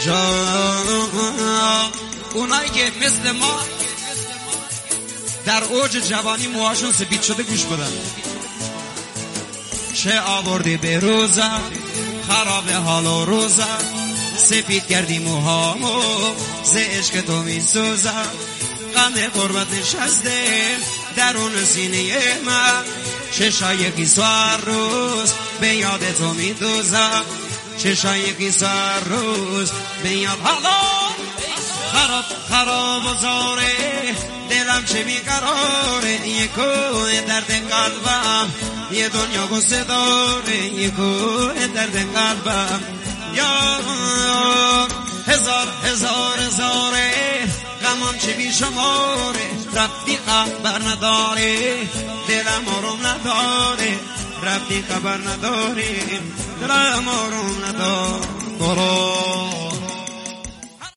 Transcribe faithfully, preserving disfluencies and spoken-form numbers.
جا اونایی که مثل ما در اوج جوانی موهاشون سپید شده گوش بدن. چه آوردی به روزم خراب حال و روزم، سپید کردی موهامو ز عشق تو می سوزم. غم غربت نشسته درون سینه من، چشای قیصر روز به یاد تو می دوزم. چشای قیصر روز به یاد. حالا خراب خراب و زاره دلم چه بیقراره، یه کوه درد قلبم یه دنیا غصه داره. یه کوه درد قلبم یا هزار هزار هزاره غمم چه بی شماره. ربطی خبر نداره دلم آروم نداره، ربطی خبر نداره دلم آروم نداره.